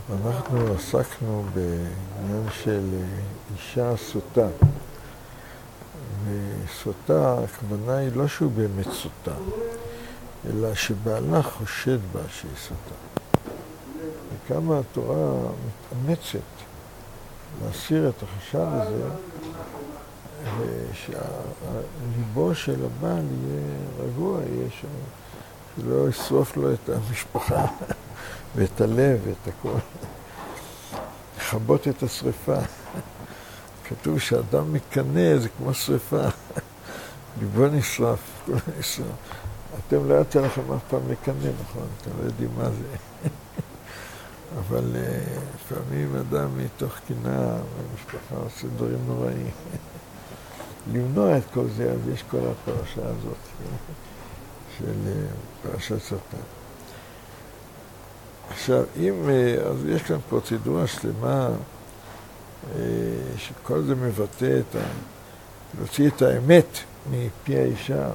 אנחנו עסקנו בעניין של אישה סוטה. וסוטה, הכוונה היא לא שהוא באמת סוטה, אלא שבעלה חושד בה שהיא סוטה. וכמה התורה מתאמצת להסיר את החשד הזה, ושליבו של הבעל יהיה רגוע, יהיה שלא ישרוף לו את המשפחה ואת הלב ואת הכל. לכבות את השריפה. כתוב שאדם מקנא, זה כמו שריפה. ליבו נשרף, כולו נשרף. אתם לא יצא לכם אף פעם לקנא, נכון? אתם לא יודעים מה זה. אבל לפעמים אדם מתוך קנאה במשפחה עושה דברים נוראים. למנוע את כל זה, אז יש כל הפרשה הזאת של פרשת סוטה. עכשיו, אז יש כאן פרוצדורה שלמה שכל זה מבטא להוציא את האמת מפי האישה.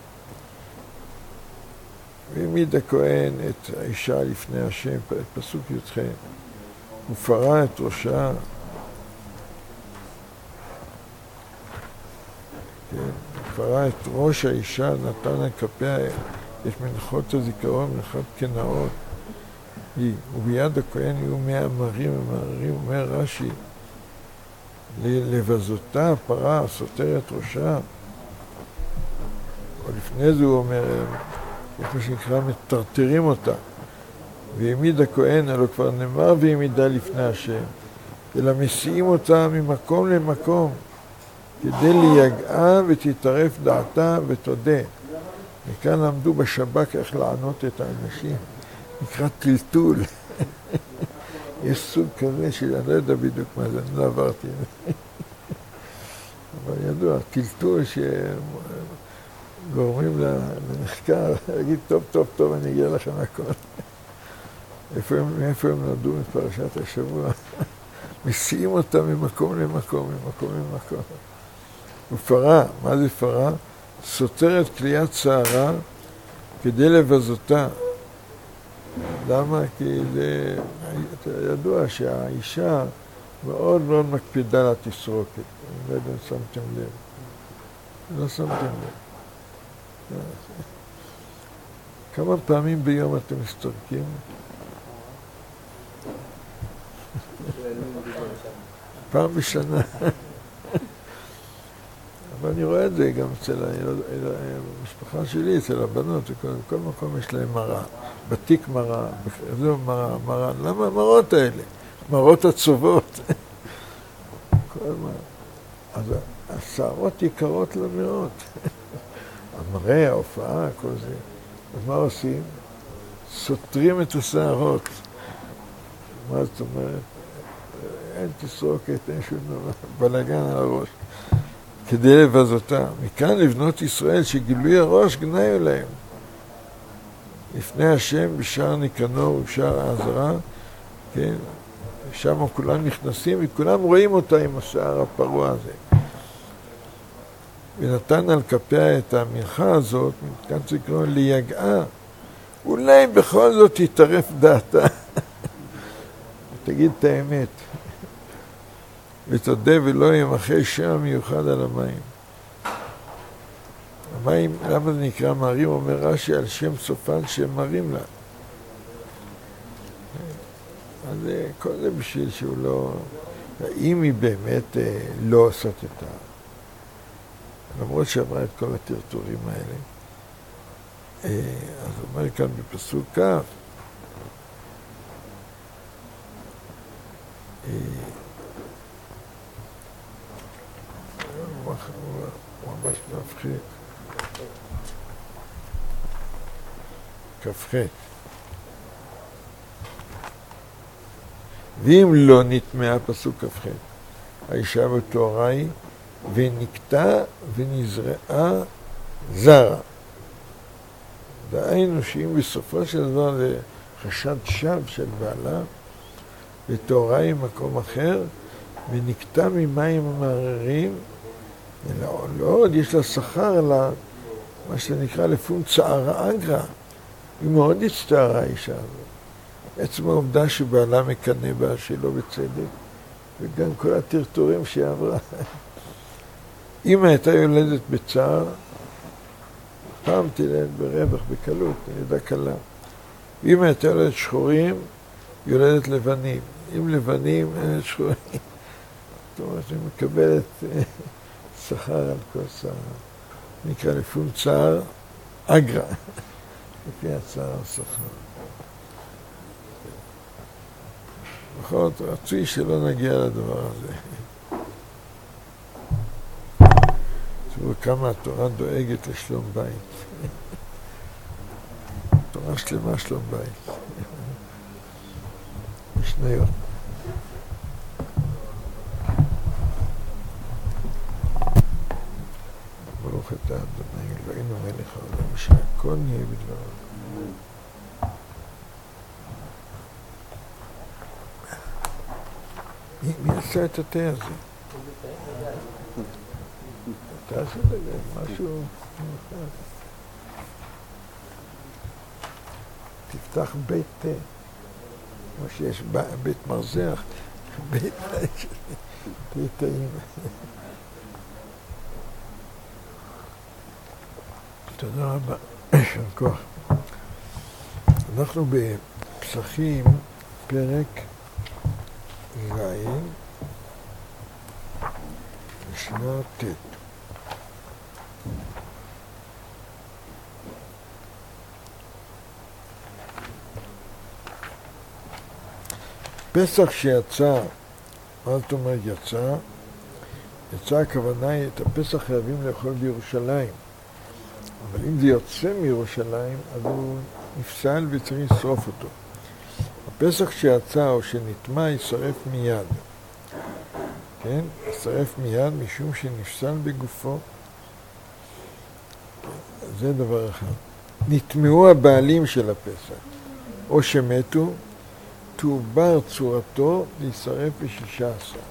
והעמיד הכהן את האישה לפני השם, פסוק י"ח, ופרע את ראשה, פרע את ראש האישה, נתן על כפיה, יש מנחות הזיכרון, מנחות קנאות, וביד הכהן יהיו 100 אמרים, אומר רש"י, לבזותה, פרה, סותר את ראשה. או לפני זה הוא אומר, יש מה שנקרא, מטרטרים אותה. והעמיד הכהן, הלוא כבר נאמר והעמידה לפני השם, אלא מסיעים אותה ממקום למקום, כדי ליגעה ותתערף דעתה ותודה. וכאן למדו בשב"כ איך לענות את האנשים. נקרא טלטול. יש סוג כזה שאני לא יודע בדיוק מה זה, אני לא עברתי. אבל ידוע, טלטול שגורמים לנחקר, להגיד טוב, טוב, טוב, אני אגיע לכם הכל. מאיפה הם נולדו מפרשת השבוע? מסיעים אותם ממקום למקום, ממקום למקום. ופרה, מה זה פרה? סותרת כליית שערה כדי לבזותה. למה? כי זה ידוע שהאישה מאוד מאוד מקפידה לה תסרוקת. אני לא יודע אם שמתם לב. לא שמתם לב. כמה פעמים ביום אתם מסתרקים? פעם בשנה. אבל אני רואה את זה גם אצל המשפחה שלי, אצל הבנות, בכל מקום יש להם מראה. בתיק מראה, זו מראה. למה המראות האלה? מראות הצובות. כל מראה. אז השערות יקרות למאות. המראה, ההופעה, כל זה. אז מה עושים? סותרים את השערות. מה זאת אומרת? אין תסרוקת, אין שום דבר. בלגן על הראש. כדי לבזותה. מכאן לבנות ישראל שגילוי הראש גנאי להם. לפני השם בשער ניקנור ובשער העזרה, כן? שם כולם נכנסים וכולם רואים אותה עם השער הפרוע הזה. ונתן על כפיה את המנחה הזאת, מכאן צריך לקרוא ליגעה. אולי בכל זאת תתערף דעתה. תגיד את האמת. ותודה ולא ימחה שם מיוחד על המים. המים, למה זה נקרא מרים? אומר רש"י על שם סופן שהם מרים לה. אז כל זה בשביל שהוא לא... אם היא באמת לא עושה את למרות שעברה את כל הטרטורים האלה. אז הוא אומר כאן בפסוק כ', הוא ממש כ"ח. ואם לא נטמעה, פסוק כ"ח, האישה בתוארה היא, ונקטה ונזרעה זרה. דהיינו שאם בסופו של דבר זה חשד שווא של בעלה, בתוארה היא מקום אחר, ונקטה ממים המערערים, לא עוד יש לה שכר מה שנקרא לפון צערה אגרה. היא מאוד הצטערה האישה הזאת. עצם העובדה שבעלה מקנא בה שלא בצדק, וגם כל הטרטורים שהיא עברה. אמא הייתה יולדת בצער, פעם תלד ברווח, בקלות, אני יודע קלה. ואמא הייתה יולדת שחורים, יולדת לבנים. אם לבנים, יולדת שחורים. זאת אומרת, היא מקבלת שכר על כל צער. נקרא לפום צער, אגרה. לפי הצער השכר. בכל זאת, רצוי שלא נגיע לדבר הזה. תראו כמה התורה דואגת לשלום בית. תורה שלמה שלום בית. משניות. ברוך אתה אדוני אלוהינו מלך העולם שהכל נהיה בדבריו. מי עשה את התה הזה? אתה עשה לזה משהו מיוחד. תפתח בית תה, כמו שיש בית מרזח, בית תה טעים. תודה רבה, יישר כוח. אנחנו בפסחים, פרק ז', משנה ט'. פסח שיצא, מה זאת אומרת יצא? יצא הכוונה היא, את הפסח חייבים לאכול בירושלים. אבל אם זה יוצא מירושלים, אז הוא נפסל וצריך לשרוף אותו. הפסח שיצא או שנטמע ישרף מיד. כן? ישרף מיד משום שנפסל בגופו. זה דבר אחד. נטמעו הבעלים של הפסח, או שמתו, תעובר צורתו וישרף ב16.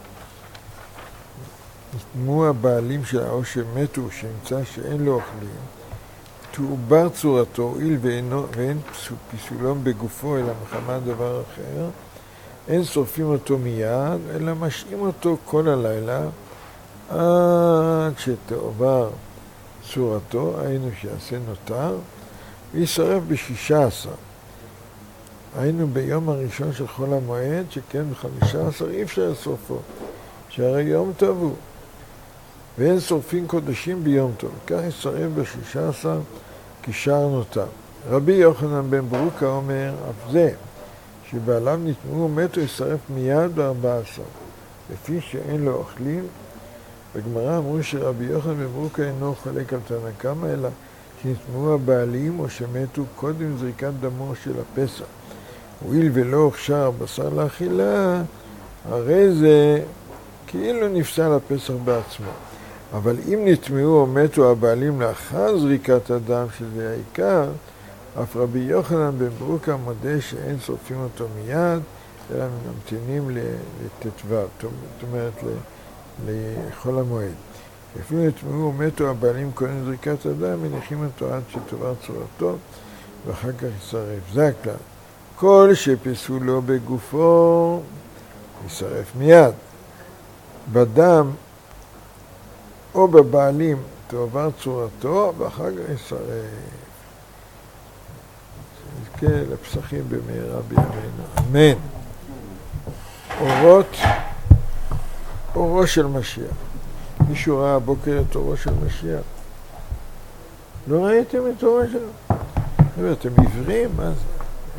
נטמעו הבעלים של או שמתו, שנמצא שאין לו אוכלים, תעובר צורתו, הואיל ואין פיסולום בגופו, אלא מחמת דבר אחר, אין שורפים אותו מיד, אלא משאים אותו כל הלילה, עד שתעובר צורתו, היינו שיעשה נותר, וישרף ב16. היינו ביום הראשון של חול המועד, שכן ב15 אי אפשר לשרופו, שהרי יום טוב הוא. ואין שורפים קודשים ביום טוב, כך ישרף ב16 כשאר נותר. רבי יוחנן בן ברוקה אומר, אף זה, שבעליו נטמעו ומתו ישרף מיד ב14, לפי שאין לו אוכלים. בגמרא אמרו שרבי יוחנן בן ברוקה אינו חולק על תנא קמא, אלא שנטמעו הבעלים או שמתו קודם זריקת דמו של הפסח. הואיל ולא הוכשר הבשר לאכילה, הרי זה כאילו נפסל הפסח בעצמו. אבל אם נטמעו או מתו הבעלים לאחר זריקת הדם, שזה העיקר, אף רבי יוחנן בן ברוקה מודה שאין שורפים אותו מיד, אלא ממתינים לט"ו, זאת אומרת לחול המועד. אפילו נטמעו או מתו הבעלים קודם זריקת הדם, מניחים אותו עד שתעובר צורתו, ואחר כך ישרף. זה הכלל. כל שפסולו בגופו, ישרף מיד. בדם או בבעלים תעובר צורתו, ואחר כך ישרף. שנזכה לפסחים במהרה בימינו. אמן. אורו של משיח. מישהו ראה הבוקר את אורו של משיח? לא ראיתם את אורו שלו? אתם עיוורים? מה זה?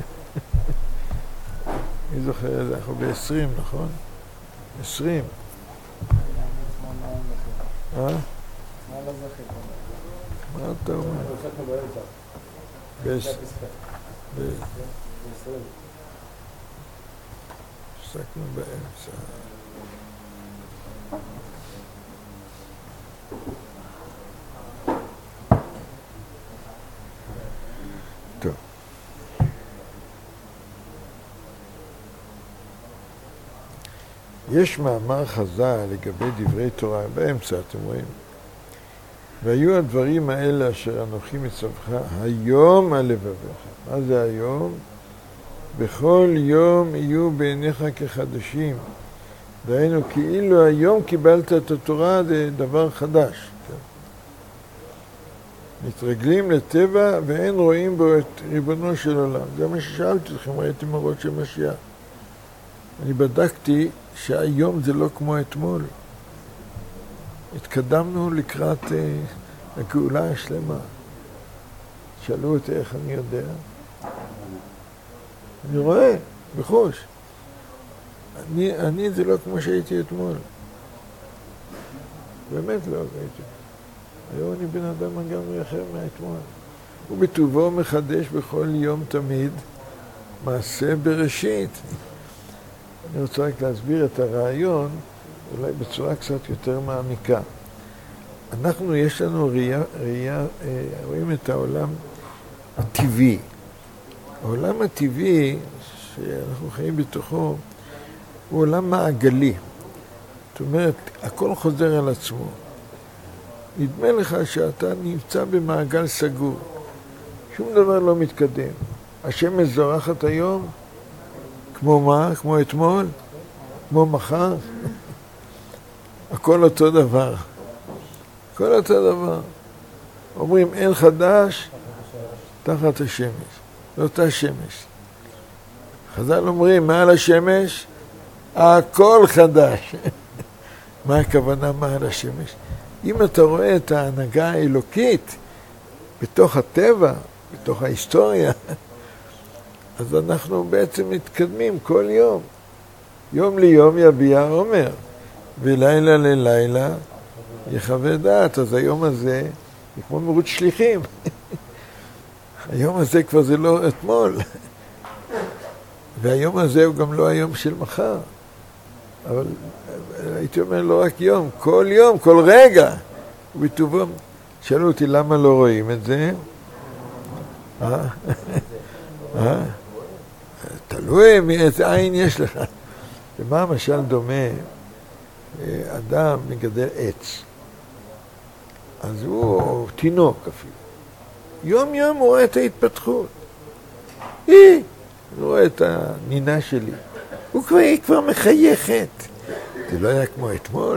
אני זוכר את זה, אנחנו ב-20, נכון? 20. מה לא זכית? מה אתה אומר? ב-20. הפסקנו באמצע. טוב. יש מאמר חז"ל לגבי דברי תורה, באמצע אתם רואים. והיו הדברים האלה אשר אנוכי מצווך היום על לבביך. מה זה היום? בכל יום יהיו בעיניך כחדשים. דהיינו, כאילו היום קיבלת את התורה, זה דבר חדש. מתרגלים לטבע ואין רואים בו את ריבונו של עולם. זה מה ששאלתי לכם, ראיתי מראות של משיח. אני בדקתי שהיום זה לא כמו אתמול. התקדמנו לקראת הגאולה השלמה. שאלו אותי איך אני יודע. אני רואה, בחוש. אני זה לא כמו שהייתי אתמול. באמת לא הייתי. היום אני בן אדם לגמרי אחר מהאתמול. ובטובו מחדש בכל יום תמיד מעשה בראשית. אני רוצה רק להסביר את הרעיון, אולי בצורה קצת יותר מעמיקה. יש לנו ראייה, רואים את העולם הטבעי. העולם הטבעי שאנחנו חיים בתוכו הוא עולם מעגלי. זאת אומרת, הכל חוזר על עצמו. נדמה לך שאתה נמצא במעגל סגור. שום דבר לא מתקדם. השמש זורחת היום, כמו מה? כמו אתמול? כמו מחר? הכל אותו דבר. הכל אותו דבר. אומרים, אין חדש תחת השמש. זו אותה שמש. חז"ל אומרים, מעל השמש, הכל חדש. מה הכוונה מעל השמש? אם אתה רואה את ההנהגה האלוקית בתוך הטבע, בתוך ההיסטוריה, אז אנחנו בעצם מתקדמים כל יום. יום ליום יביע עומר, ולילה ללילה יחווה דעת. אז היום הזה זה כמו מרוץ שליחים. היום הזה כבר זה לא אתמול. והיום הזה הוא גם לא היום של מחר. אבל הייתי אומר לא רק יום, כל רגע. ובטובו, שאלו אותי למה לא רואים את זה. תלוי מאיזה עין יש לך. ומה המשל דומה? אדם מגדל עץ. אז הוא תינוק אפילו. יום יום הוא רואה את ההתפתחות. הוא רואה את הנינה שלי. היא כבר מחייכת. זה לא היה כמו אתמול.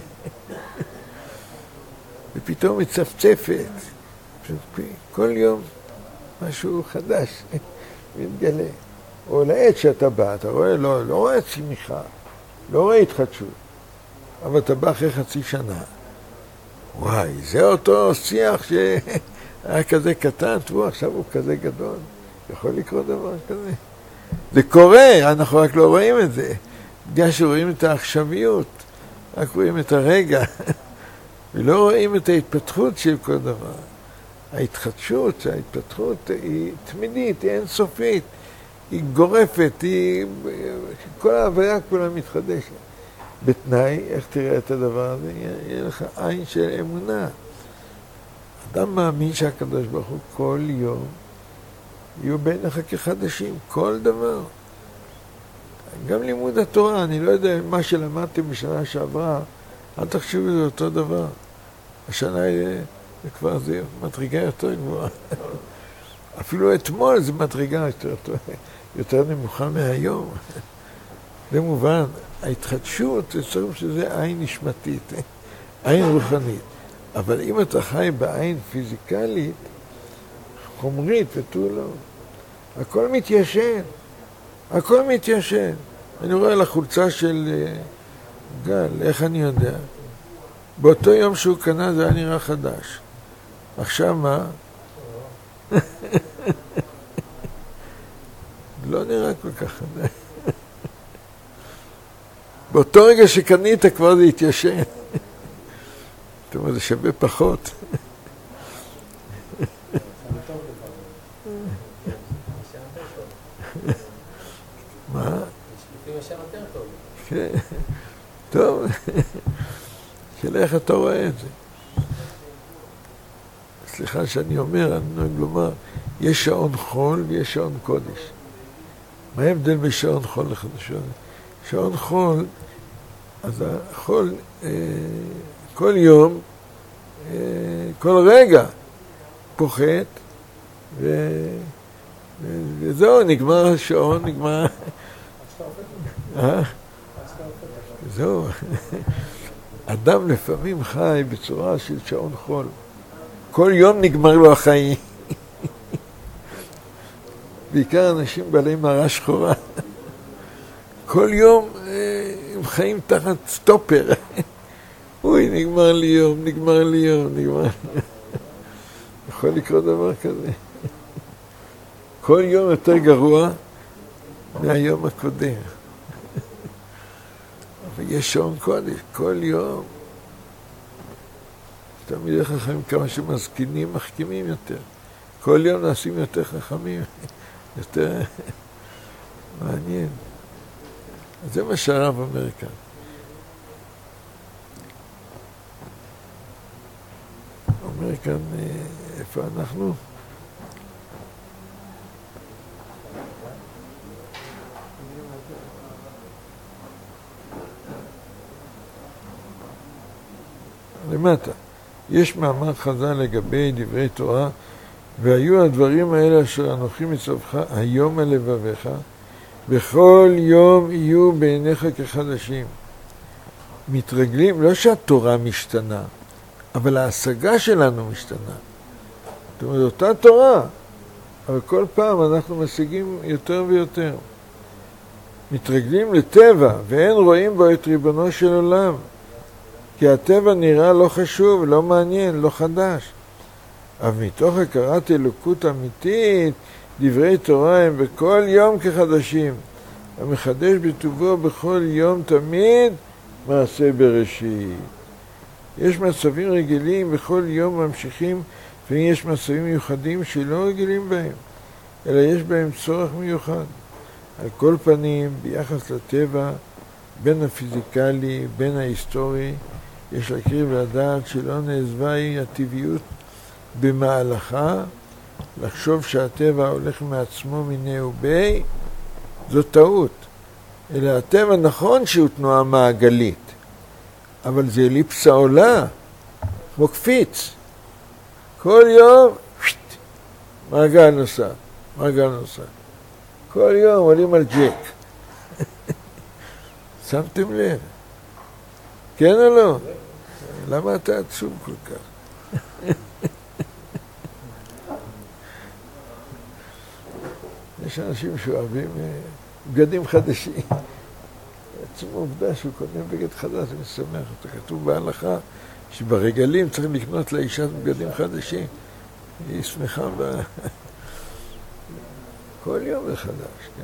ופתאום מצפצפת. כל יום משהו חדש מתגלה. או לעץ שאתה בא, אתה רואה, לא רואה צמיחה, לא רואה התחדשות. אבל אתה בא אחרי חצי שנה. וואי, זה אותו שיח שהיה כזה קטן, עכשיו הוא כזה גדול. יכול לקרות דבר כזה. זה קורה, אנחנו רק לא רואים את זה. בגלל שרואים את העכשוויות, רק רואים את הרגע, ולא רואים את ההתפתחות של כל דבר. ההתחדשות, ההתפתחות היא תמידית, היא אינסופית, היא גורפת, כל ההוויה כולה מתחדשת. בתנאי, איך תראה את הדבר הזה? יהיה לך עין של אמונה. אדם מאמין שהקדוש ברוך הוא כל יום יהיו בעיניך כחדשים, כל דבר. גם לימוד התורה, אני לא יודע מה שלמדתם בשנה שעברה, אל תחשבו זה אותו דבר. השנה זה כבר זה מדרגה יותר גבוהה. אפילו אתמול זה מדרגה יותר נמוכה מהיום. במובן, ההתחדשות זה צריך שזה עין נשמתית, עין רוחנית. אבל אם אתה חי בעין פיזיקלית, חומרית ותו לא, הכל מתיישן. הכל מתיישן. אני רואה על החולצה של גל, איך אני יודע? באותו יום שהוא קנה זה היה נראה חדש. עכשיו מה? לא נראה כל כך חדש. באותו רגע שקנית כבר זה התיישן. זאת אומרת, זה שווה פחות. מה? לפעמים ישר יותר טוב. כן. טוב. שאלה איך אתה רואה את זה. סליחה שאני אומר, אני נוהג לומר, יש שעון חול ויש שעון קודש. מה ההבדל בשעון חול לחדשות? שעון חול, אז החול כל יום, כל רגע פוחת וזהו, נגמר השעון, נגמר... זהו. אדם לפעמים חי בצורה של שעון חול. כל יום נגמר לו החיים. בעיקר אנשים בעלי מראה שחורה. כל יום הם חיים תחת סטופר. אוי, נגמר לי יום, נגמר לי יום, נגמר לי יום. יכול לקרות דבר כזה. כל יום יותר גרוע מהיום הקודם. אבל יש שעון קודש, כל יום. תמיד חכמים כמה שמזקינים, מחכימים יותר. כל יום נעשים יותר חכמים, יותר מעניין. אז זה מה שהרב אומר כאן. אומר כאן, איפה אנחנו? למטה. יש מאמר חז"ל לגבי דברי תורה, והיו הדברים האלה אשר אנוכי מצווך היום על לבביך, בכל יום יהיו בעיניך כחדשים. מתרגלים, לא שהתורה משתנה, אבל ההשגה שלנו משתנה. זאת אומרת, אותה תורה, אבל כל פעם אנחנו משיגים יותר ויותר. מתרגלים לטבע, ואין רואים בו את ריבונו של עולם. כי הטבע נראה לא חשוב, לא מעניין, לא חדש. אבל מתוך הכרת אלוקות אמיתית, דברי תורה הם בכל יום כחדשים. המחדש בטובו בכל יום תמיד מעשה בראשית. יש מצבים רגילים, בכל יום ממשיכים, ויש מצבים מיוחדים שלא רגילים בהם, אלא יש בהם צורך מיוחד. על כל פנים, ביחס לטבע, בין הפיזיקלי, בין ההיסטורי, יש להכיר ולדעת שלא נעזבה היא הטבעיות במהלכה, לחשוב שהטבע הולך מעצמו מיני ובי, זו טעות. אלא הטבע נכון שהוא תנועה מעגלית, אבל זה אליפסה עולה, כמו קפיץ. כל יום, מעגל נוסע, מעגל נוסע. כל יום עולים על ג'ק. שמתם לב? כן או לא? למה אתה עצוב כל כך? יש אנשים שאוהבים בגדים חדשים. עצם העובדה שהוא קונה בגד חדש, אני שמח. אתה כתוב בהלכה שברגלים צריך לקנות לאישה בגדים חדשים. היא שמחה כל יום זה חדש, כן?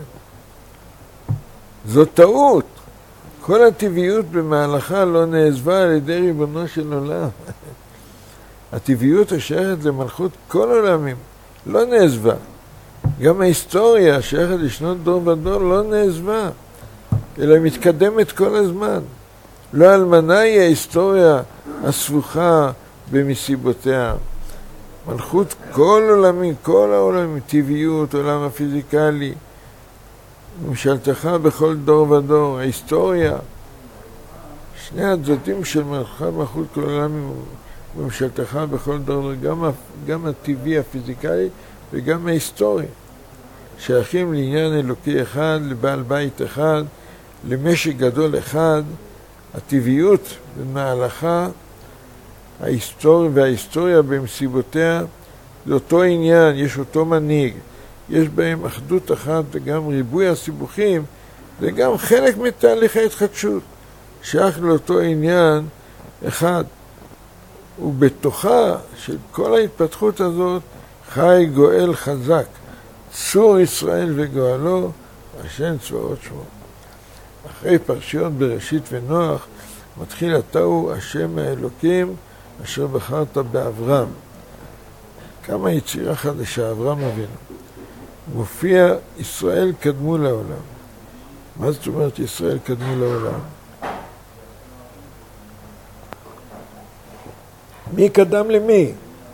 זו טעות. כל הטבעיות במהלכה לא נעזבה על ידי ריבונו של עולם. הטבעיות השייכת למלכות כל עולמים לא נעזבה. גם ההיסטוריה השייכת לשנות דור ודור לא נעזבה, אלא מתקדמת כל הזמן. לא אלמנה היא ההיסטוריה הסבוכה במסיבותיה. מלכות כל עולמים, כל העולמים, טבעיות, עולם הפיזיקלי, ממשלתך בכל דור ודור, ההיסטוריה, שני הצדדים של מלכות כל עולמים, ממשלתך בכל דור ודור, גם הטבעי הפיזיקלי וגם ההיסטורי, שייכים לעניין אלוקי אחד, לבעל בית אחד, למשק גדול אחד. הטבעיות במהלכה, ההיסטוריה במסיבותיה, זה אותו עניין, יש אותו מנהיג, יש בהם אחדות אחת וגם ריבוי הסיבוכים, וגם חלק מתהליך ההתחדשות, שייך לאותו עניין אחד. ובתוכה של כל ההתפתחות הזאת, חי גואל חזק, צור ישראל וגואלו, השם צבאות שמו. אחרי פרשיות בראשית ונוח, מתחיל אתה הוא השם האלוקים, אשר בחרת באברהם. כמה יצירה חדשה, אברהם אבינו. מופיע ישראל קדמו לעולם. מה זאת אומרת ישראל קדמו לעולם? מי קדם למי?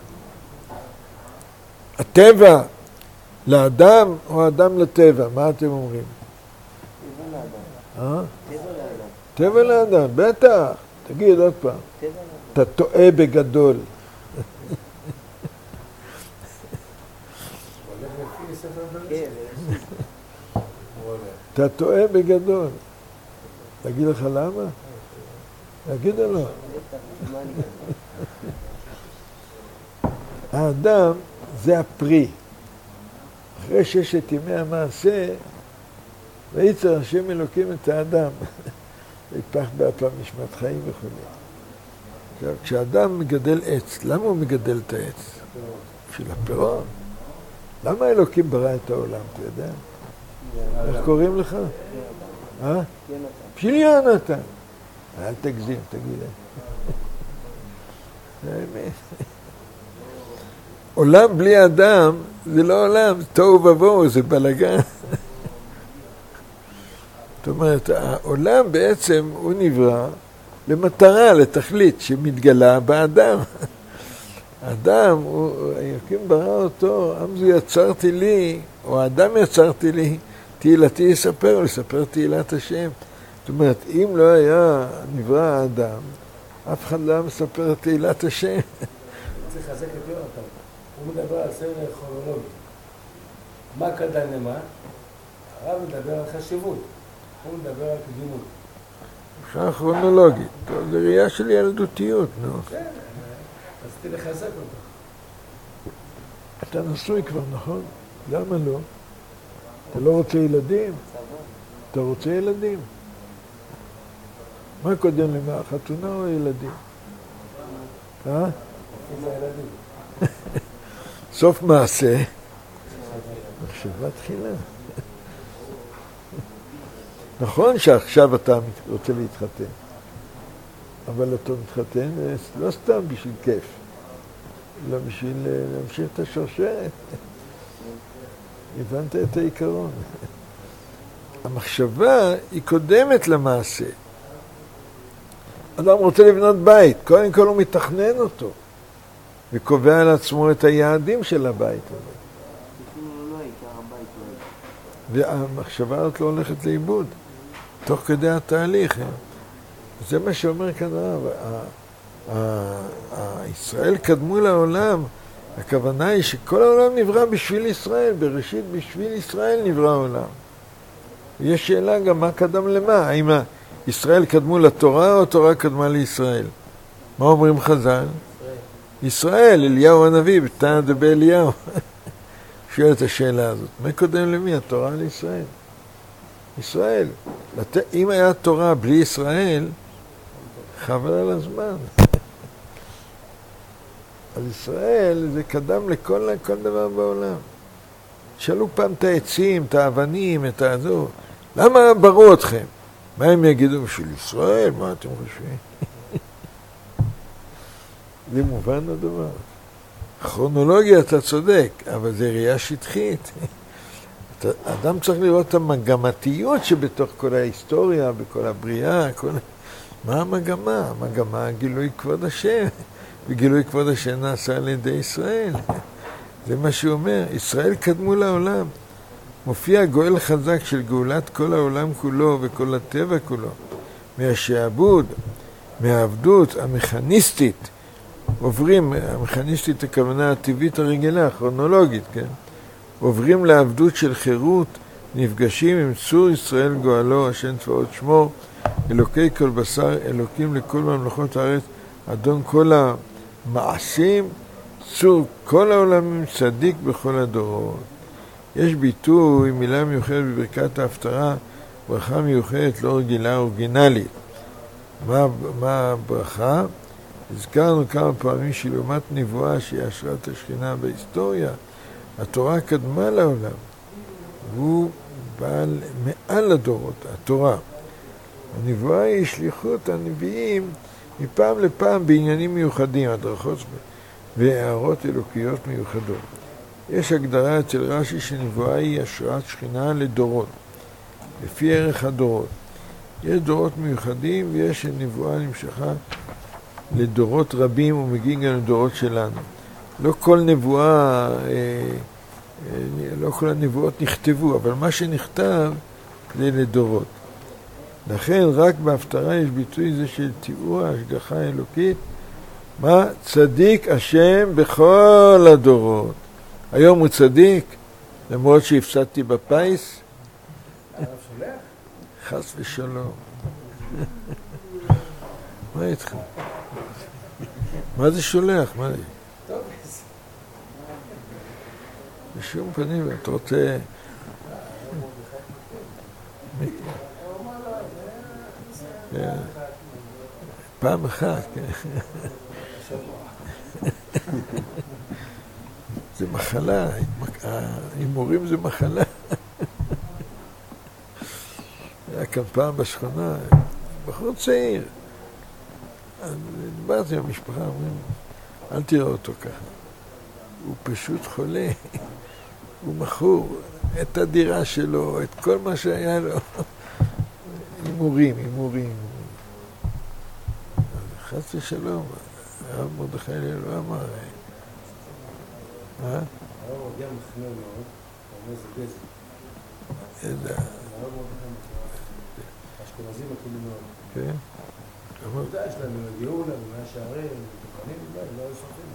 הטבע לאדם או האדם לטבע? מה אתם אומרים? טבע לאדם. טבע לאדם, בטח. תגיד עוד פעם. אתה טועה בגדול. כן, אתה טועה בגדול. תגיד לך למה? תגיד או לא? האדם זה הפרי. אחרי 6 ימי המעשה, ויצר השם אלוקים את האדם. ויפח באפיו נשמת חיים וכו'. עכשיו, כשאדם מגדל עץ, למה הוא מגדל את העץ? בשביל הפירות. למה אלוקים ברא את העולם, אתה יודע? איך קוראים לך? בשביל יונתן. אל תגזים, תגיד. זה האמת. עולם בלי אדם זה לא עולם, זה תוהו ובוהו, זה בלגן. זאת אומרת, העולם בעצם הוא נברא למטרה, לתכלית, שמתגלה באדם. האדם, אלוקים ברא אותו, עם זו יצרתי לי, או האדם יצרתי לי, תהילתי יספר, לספר תהילת השם. זאת אומרת, אם לא היה נברא האדם, אף אחד לא היה מספר תהילת השם. צריך לחזק את יונתן. הוא מדבר על סדר כרונולוגי. מה קדם למה? הרב מדבר על חשיבות. הוא מדבר על קדימות. מבחינה כרונולוגית. זה ראייה של ילדותיות, נו. כן, רציתי לחזק אותו. אתה נשוי כבר, נכון? למה לא? אתה לא רוצה ילדים? אתה רוצה ילדים? מה קודם למה? חתונה או ילדים? איזה ילדים? סוף מעשה. מחשבה תחילה. נכון שעכשיו אתה רוצה להתחתן, אבל אתה מתחתן לא סתם בשביל כיף, אלא בשביל להמשיך את השרשרת. הבנת את העיקרון. המחשבה היא קודמת למעשה. אדם רוצה לבנות בית, קודם כל הוא מתכנן אותו, וקובע לעצמו את היעדים של הבית הזה. והמחשבה הזאת לא הולכת לאיבוד, תוך כדי התהליך. זה מה שאומר כאן הרב. ישראל קדמו לעולם, הכוונה היא שכל העולם נברא בשביל ישראל, בראשית בשביל ישראל נברא העולם. יש שאלה גם מה קדם למה, האם ישראל קדמו לתורה או התורה קדמה לישראל? מה אומרים חז"ל? ישראל, אליהו הנביא, בתנא דבאליהו. שואל את השאלה הזאת, מה קודם למי? התורה לישראל. ישראל. אם היה תורה בלי ישראל, חבל על הזמן. אז ישראל זה קדם לכל דבר בעולם. שאלו פעם את העצים, את האבנים, את הזו. למה ברו אתכם? מה הם יגידו בשביל ישראל? מה אתם חושבים? זה מובן הדבר. כרונולוגיה אתה צודק, אבל זה ראייה שטחית. אדם צריך לראות את המגמתיות שבתוך כל ההיסטוריה, בכל הבריאה, מה המגמה? המגמה גילוי כבוד השם, וגילוי כבוד השם נעשה על ידי ישראל. זה מה שהוא אומר, ישראל קדמו לעולם. מופיע גואל חזק של גאולת כל העולם כולו וכל הטבע כולו. מהשעבוד, מהעבדות המכניסטית, עוברים, המכניסטית הכוונה הטבעית הרגילה, הכרונולוגית, כן? עוברים לעבדות של חירות, נפגשים עם צור ישראל גואלו, השם צבאות שמו, אלוקי כל בשר, אלוקים לכל ממלכות הארץ, אדון כל המעשים, צור כל העולמים, צדיק בכל הדורות. יש ביטוי, מילה מיוחדת בברכת ההפטרה, ברכה מיוחדת לא רגילה, אורגינלית. מה הברכה? הזכרנו כמה פעמים שלעומת נבואה שהיא השראת השכינה בהיסטוריה, התורה קדמה לעולם, והוא בעל מעל הדורות, התורה. הנבואה היא שליחות הנביאים מפעם לפעם בעניינים מיוחדים, הדרכות והערות אלוקיות מיוחדות. יש הגדרה אצל רש"י שנבואה היא השראת שכינה לדורות, לפי ערך הדורות. יש דורות מיוחדים ויש נבואה נמשכה לדורות רבים ומגיעים גם לדורות שלנו. לא כל נבואה, לא כל הנבואות נכתבו, אבל מה שנכתב זה לדורות. לכן רק בהפטרה יש ביטוי זה של תיאור ההשגחה האלוקית, מה? צדיק השם בכל הדורות. היום הוא צדיק, למרות שהפסדתי בפייס, הרב שולח? חס ושלום. מה איתך? מה זה שולח? מה זה? טוב, בשום פנים, אתה רוצה... כן. פעם אחת, כן. זה מחלה, ההימורים זה מחלה. היה כאן פעם בשכונה, בחור צעיר. דיברתי עם המשפחה, אומרים, אל תראה אותו ככה. הוא פשוט חולה. הוא מכור את הדירה שלו, את כל מה שהיה לו. הימורים. חס ושלום, הרב מרדכי לא אמר. הרב מרדכי מחמיר מאוד, הוא אומר זה גזל. איזה... הרב מרדכי מחמיר. אשכנזים מתאימים מאוד. כן? אתה יודע, יש להם גאולה, במאה שערים, דוכנים, לא היו סופרים.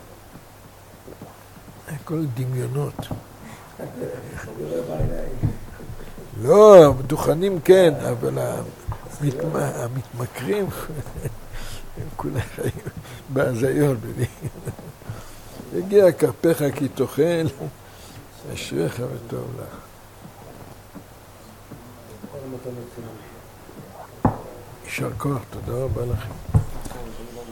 הכל דמיונות. יראה בעיניים. לא, דוכנים כן, אבל המתמכרים, הם כולם חיים בהזיות. הגיע כפיך כי תאכל, אשריך וטוב לך. יישר כוח, תודה רבה לכם.